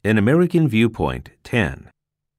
An American Viewpoint 10.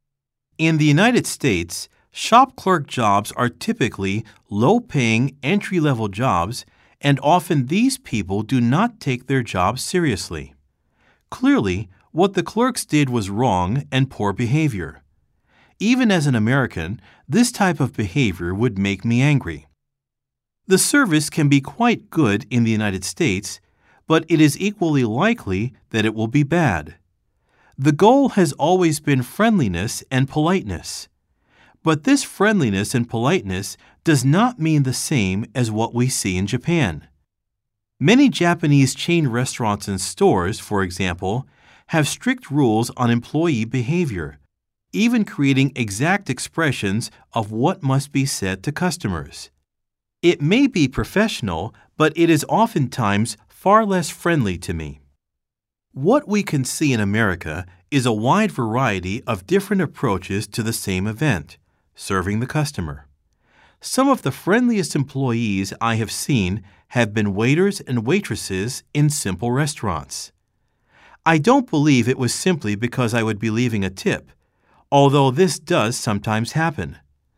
In the United States, shop clerk jobs are typically low-paying, entry-level jobs, and often these people do not take their jobs seriously. Clearly, what the clerks did was wrong and poor behavior. Even as an American, this type of behavior would make me angry. The service can be quite good in the United States, but it is equally likely that it will be bad. The goal has always been friendliness and politeness. But this friendliness and politeness does not mean the same as what we see in Japan. Many Japanese chain restaurants and stores, for example, have strict rules on employee behavior, even creating exact expressions of what must be said to customers. It may be professional, but it is oftentimes far less friendly to me. What we can see in America is a wide variety of different approaches to the same event, serving the customer. Some of the friendliest employees I have seen have been waiters and waitresses in simple restaurants. I don't believe it was simply because I would be leaving a tip, although this does sometimes happen.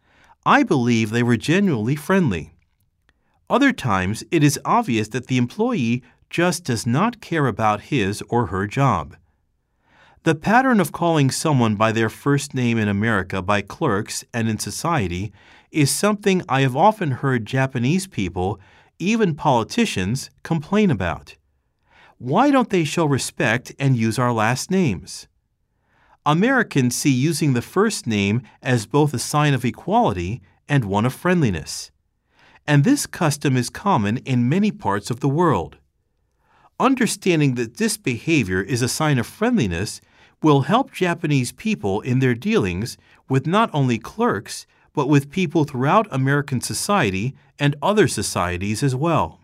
I believe they were genuinely friendly. Other times, it is obvious that the employee just does not care about his or her job. The pattern of calling someone by their first name in America by clerks and in society is something I have often heard Japanese people, even politicians, complain about. Why don't they show respect and use our last names? Americans see using the first name as both a sign of equality and one of friendliness. And this custom is common in many parts of the world. Understanding that this behavior is a sign of friendliness will help Japanese people in their dealings with not only clerks, but with people throughout American society and other societies as well.